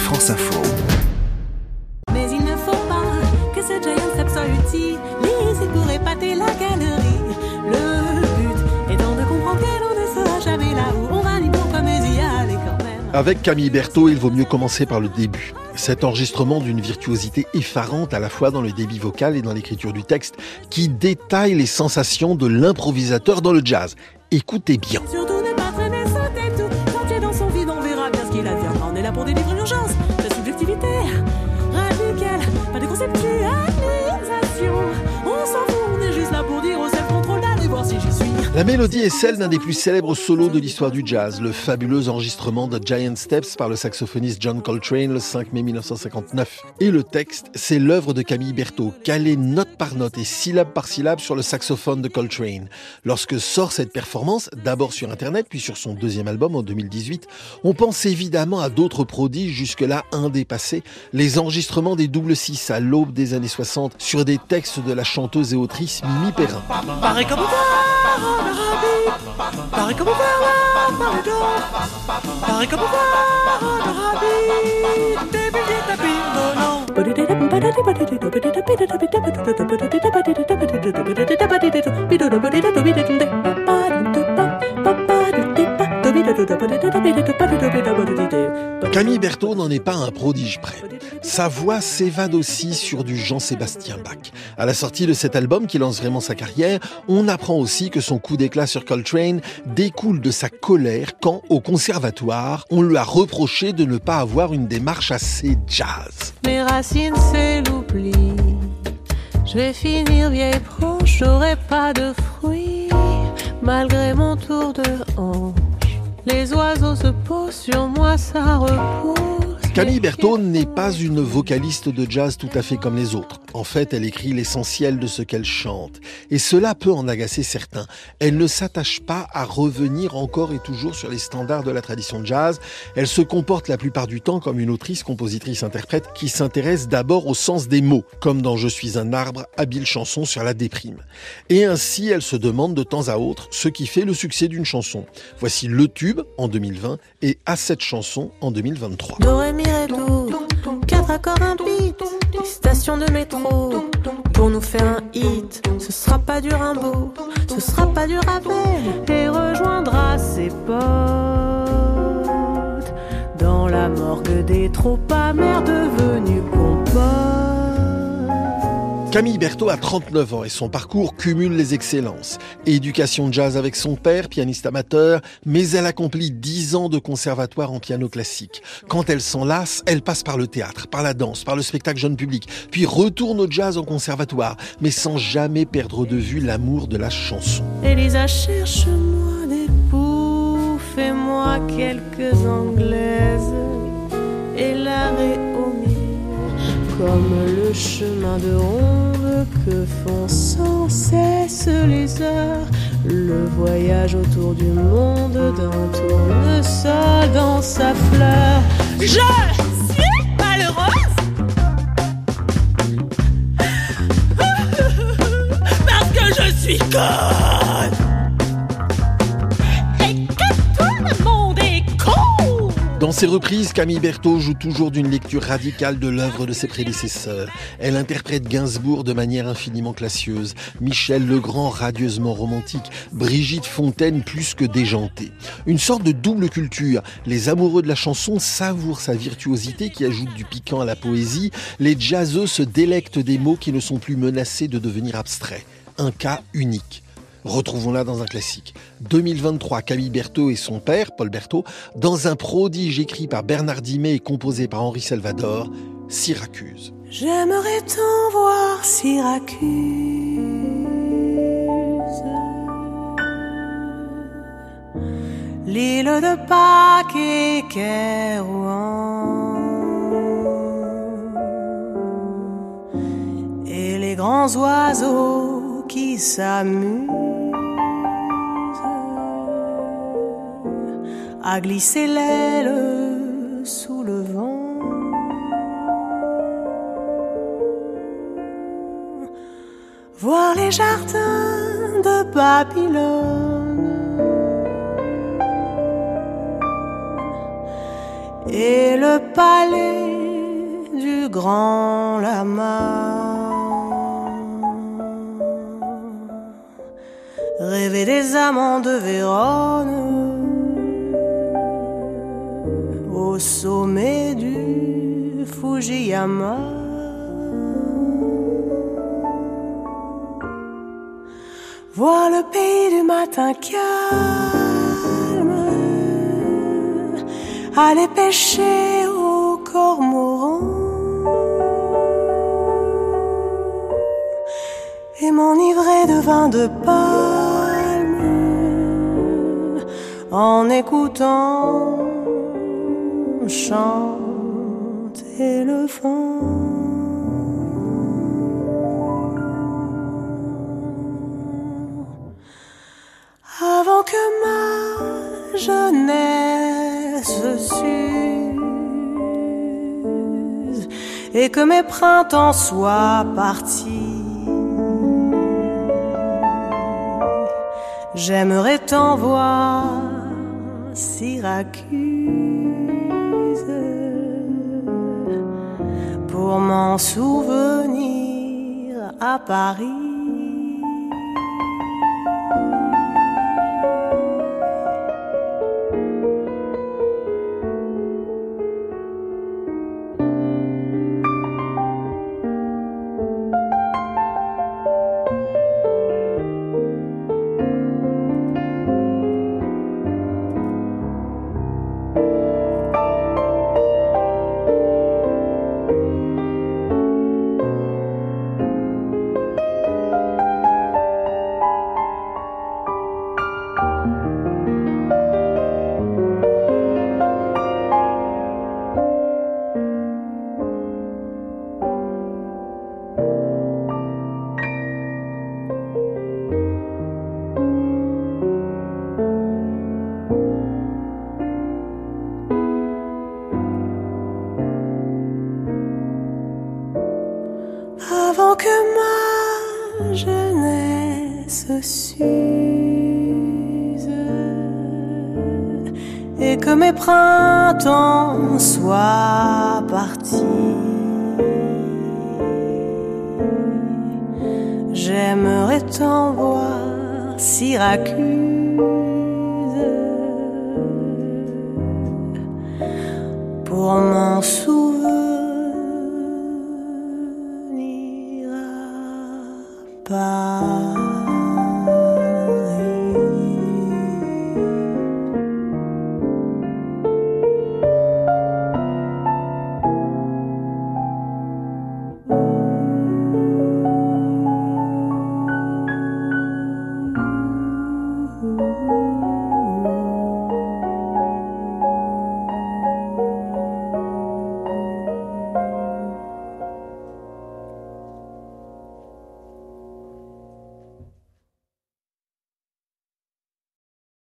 France Info. Mais il ne faut pas que ce Giant Step soit utilisé pour épater la galerie. Le but étant de comprendre que l'on ne sera jamais là où on va ni pourquoi, mais y aller quand même. Avec Camille Berthaud, il vaut mieux commencer par le début. Cet enregistrement d'une virtuosité effarante à la fois dans le débit vocal et dans l'écriture du texte qui détaille les sensations de l'improvisateur dans le jazz. Écoutez bien. Surtout ne pas traîner sa tête tout. Quand tu es dans son vide, on verra bien ce qu'il a à dire. On est là pour délivrer l'urgence, la subjectivité radicale, pas de conceptualisation. On s'en fout, on est juste là pour dire au self-control d'aller voir si j'y suis. La mélodie est celle d'un des plus célèbres solos de l'histoire du jazz, le fabuleux enregistrement de Giant Steps par le saxophoniste John Coltrane le 5 mai 1959. Et le texte, c'est l'œuvre de Camille Berthaud, calé note par note et syllabe par syllabe sur le saxophone de Coltrane. Lorsque sort cette performance, d'abord sur Internet, puis sur son deuxième album en 2018, on pense évidemment à d'autres prodiges jusque-là indépassés, les enregistrements des double six à l'aube des années 60 sur des textes de la chanteuse et autrice Mimi Perrin. Pareil comme pareil comme pareil comme Camille Berthaud n'en est pas un prodige près. Sa voix s'évade aussi sur du Jean-Sébastien Bach. À la sortie de cet album qui lance vraiment sa carrière, on apprend aussi que son coup d'éclat sur Coltrane découle de sa colère quand, au conservatoire, on lui a reproché de ne pas avoir une démarche assez jazz. Mes racines c'est l'oubli. Je vais finir vieille proche, j'aurai pas de fruits. Malgré mon tour de hanche, les oiseaux se posent sur moi, ça repose. Camille Berthaud n'est pas une vocaliste de jazz tout à fait comme les autres. En fait, elle écrit l'essentiel de ce qu'elle chante. Et cela peut en agacer certains. Elle ne s'attache pas à revenir encore et toujours sur les standards de la tradition jazz. Elle se comporte la plupart du temps comme une autrice, compositrice, interprète qui s'intéresse d'abord au sens des mots, comme dans Je suis un arbre, habile chanson sur la déprime. Et ainsi, elle se demande de temps à autre ce qui fait le succès d'une chanson. Voici Le Tube en 2020 et À cette chanson en 2023. Do, 4 accords, un beat, des stations de métro. Pour nous faire un hit, ce sera pas du Rimbaud, ce sera pas du Ravel. Et rejoindra ses potes dans la morgue des trop amers devenus compotes. Camille Berthaud a 39 ans et son parcours cumule les excellences. Éducation jazz avec son père, pianiste amateur, mais elle accomplit 10 ans de conservatoire en piano classique. Quand elle s'en lasse, elle passe par le théâtre, par la danse, par le spectacle jeune public, puis retourne au jazz en conservatoire, mais sans jamais perdre de vue l'amour de la chanson. Elisa, cherche-moi des poux, fais-moi quelques anglaises et l'arrêt au milieu. Comme le chemin de ronde que font sans cesse les heures, le voyage autour du monde d'un tournesol dans sa fleur. Je suis malheureuse parce que je suis conne. Et que tout le monde est con. Dans ses reprises, Camille Berthaud joue toujours d'une lecture radicale de l'œuvre de ses prédécesseurs. Elle interprète Gainsbourg de manière infiniment classieuse, Michel Legrand radieusement romantique, Brigitte Fontaine plus que déjantée. Une sorte de double culture. Les amoureux de la chanson savourent sa virtuosité qui ajoute du piquant à la poésie. Les jazzeux se délectent des mots qui ne sont plus menacés de devenir abstraits. Un cas unique. Retrouvons-la dans un classique. 2023, Camille Berthaud et son père, Paul Berthaud, dans un prodige écrit par Bernard Dimet et composé par Henri Salvador, Syracuse. J'aimerais tant voir Syracuse, l'île de Pâques et Kérouan, et les grands oiseaux qui s'amusent à glisser l'aile sous le vent. Voir les jardins de Babylone et le palais du grand lama. Rêver des amants de Vérone au sommet du Fujiyama. Voir le pays du matin calme, aller pêcher au cormoran et m'enivrer de vin de palme en écoutant chanter le vent. Avant que ma jeunesse s'use et que mes printemps soient partis, j'aimerais t'en voir Syracuse pour m'en souvenir à Paris. Avant que ma jeunesse s'use et que mes printemps soient partis, j'aimerais t'en voir Syracuse pour m'en souvenir